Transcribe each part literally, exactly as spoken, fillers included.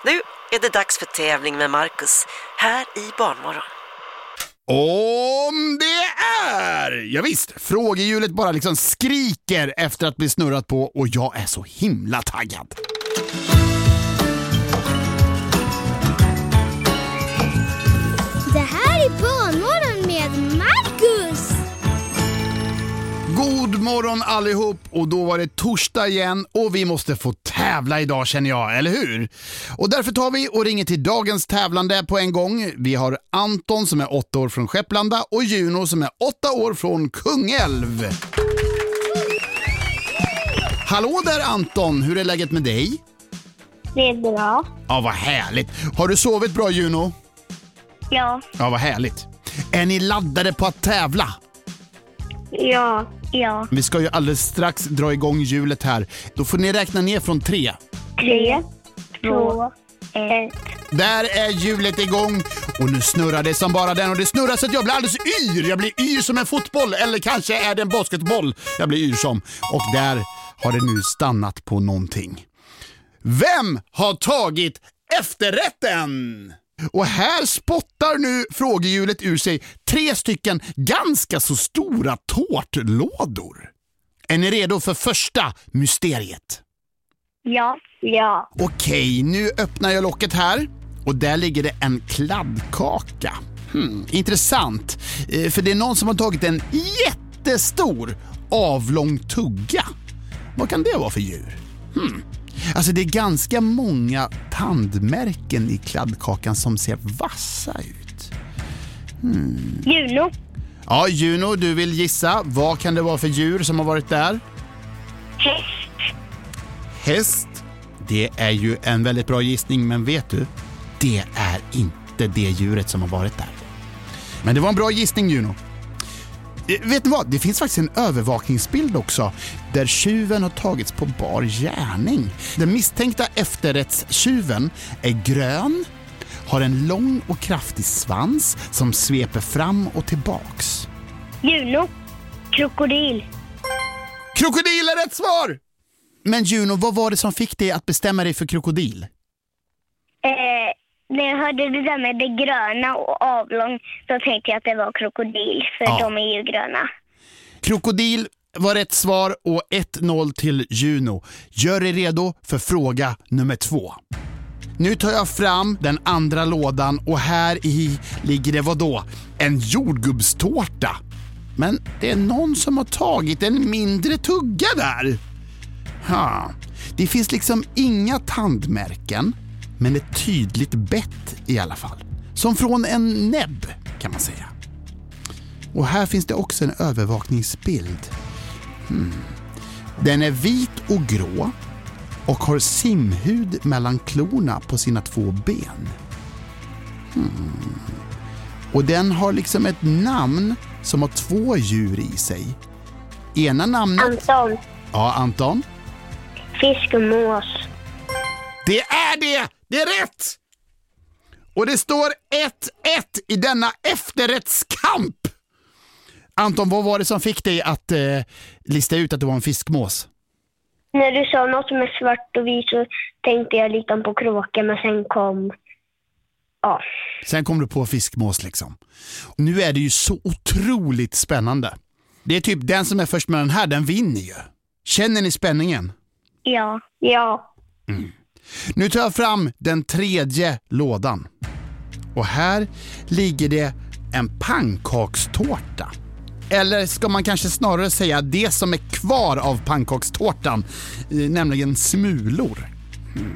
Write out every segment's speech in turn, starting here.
Nu är det dags för tävling med Marcus här i Barnmorgon. Om det är! Ja visst, frågehjulet bara liksom skriker efter att bli snurrat på och jag är så himla taggad. Det här är Barnmorgon med Marcus. God morgon allihop, och då var det torsdag igen och vi måste få tävla idag, känner jag, eller hur? Och därför tar vi och ringer till dagens tävlande på en gång. Vi har Anton som är åtta år från Skepplanda och Juno som är åtta år från Kungälv. Hallå där Anton, hur är läget med dig? Det är bra. Ja, vad härligt. Har du sovit bra, Juno? Ja. Ja, vad härligt. Är ni laddade på att tävla? Ja. Ja. Vi ska ju alldeles strax dra igång hjulet här. Då får ni räkna ner från tre. Tre, två, ett. Där är hjulet igång och nu snurrar det som bara den, och det snurrar så att jag blir alldeles yr. Jag blir yr som en fotboll, eller kanske är det en basketboll jag blir yr som. Och där har det nu stannat på någonting. Vem har tagit efterrätten? Och här spottar nu frågehjulet ur sig tre stycken ganska så stora tårtlådor. Är ni redo för första mysteriet? Ja. Ja. Okej, nu öppnar jag locket här. Och där ligger det en kladdkaka. Hmm, intressant. Eh, för det är någon som har tagit en jättestor avlång tugga. Vad kan det vara för djur? Hmm. Alltså det är ganska många tandmärken i kladdkakan som ser vassa ut. Hmm. Juno. Ja, Juno, du vill gissa. Vad kan det vara för djur som har varit där? Häst. Häst. Det är ju en väldigt bra gissning, men vet du? Det är inte det djuret som har varit där. Men det var en bra gissning, Juno. Vet ni vad? Det finns faktiskt en övervakningsbild också där tjuven har tagits på bar gärning. Den misstänkta efterrättstjuven är grön, har en lång och kraftig svans som sveper fram och tillbaks. Juno. Krokodil. Krokodil är rätt svar! Men Juno, vad var det som fick dig att bestämma dig för krokodil? Eh, när jag hörde det där med det gröna och avlång, så tänkte jag att det var krokodil, för Ja. de är ju gröna. Krokodil var rätt svar och ett noll till Juno. Gör er redo för fråga nummer två. Nu tar jag fram den andra lådan och här i ligger det vad då? En jordgubbstårta. Men det är någon som har tagit en mindre tugga där. Ha. Det finns liksom inga tandmärken, men ett tydligt bett i alla fall. Som från en näbb kan man säga. Och här finns det också en övervakningsbild. Hmm. Den är vit och grå och har simhud mellan klorna på sina två ben. Hmm. Och den har liksom ett namn som har två djur i sig. Ena namnet... Anton. Ja, Anton. Fiskmås. Det är det! Det är rätt! Och det står ett ett i denna efterrättskamp. Anton, vad var det som fick dig att eh, lista ut att det var en fiskmås? När du sa något med svart och vit så tänkte jag lite på kråka, men sen kom... Ja. Sen kom du på fiskmås liksom. Och nu är det ju så otroligt spännande. Det är typ den som är först med den här, den vinner ju. Känner ni spänningen? Ja. Ja. Mm. Nu tar jag fram den tredje lådan. Och här ligger det en pannkakstårta. Eller ska man kanske snarare säga det som är kvar av pannkakstårtan, nämligen smulor. Mm.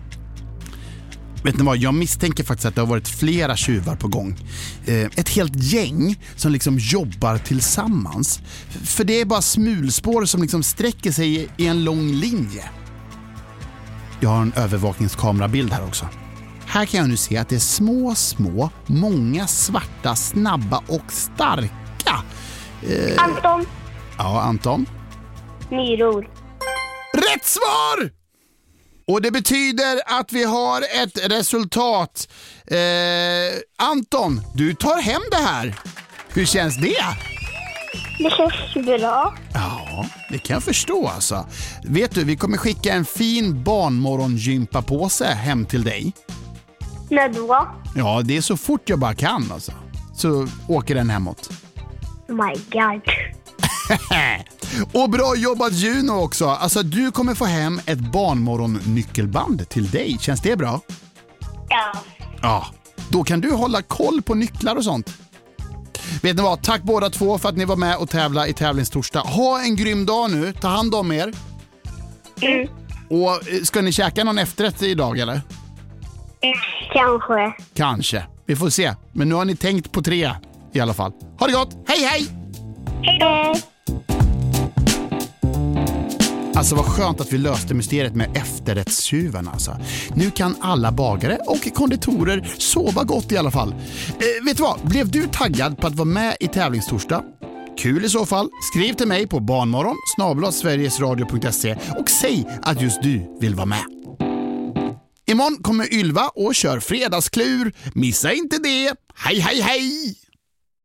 Vet ni vad, jag misstänker faktiskt att det har varit flera tjuvar på gång. Eh, ett helt gäng som liksom jobbar tillsammans. För det är bara smulspår som liksom sträcker sig i en lång linje. Jag har en övervakningskamerabild här också. Här kan jag nu se att det är små, små, många svarta, snabba och starka. Eh, Anton. ja, Anton. Myror. Rätt svar! Och det betyder att vi har ett resultat. Eh, Anton, du tar hem det här. Hur känns det? Det känns bra. Ja, det kan jag förstå alltså. Vet du, vi kommer skicka en fin barnmorgongympapåse hem till dig. När då? Ja, det är så fort jag bara kan alltså. Så åker den hemåt. Oh my god. Och bra jobbat Juno också. Alltså du kommer få hem ett barnmorgonnyckelband till dig. Känns det bra? Ja. Ja, då kan du hålla koll på nycklar och sånt. Vet ni vad, tack båda två för att ni var med och tävla i tävlingstorsdag. Ha en grym dag nu, ta hand om er. Mm. Och ska ni käka någon efterrätt idag eller? Kanske. Kanske, vi får se. Men nu har ni tänkt på tre i alla fall. Ha det gott, hej hej! Hej då! Alltså vad skönt att vi löste mysteriet med efterrättstjuven alltså. Nu kan alla bagare och konditorer sova gott i alla fall. Eh, vet du vad? Blev du taggad på att vara med i tävlingstorsdag? Kul i så fall. Skriv till mig på barnmorgon snabel-a sverigesradio punkt se och säg att just du vill vara med. Imorgon kommer Ylva och kör fredagsklur. Missa inte det. Hej hej hej!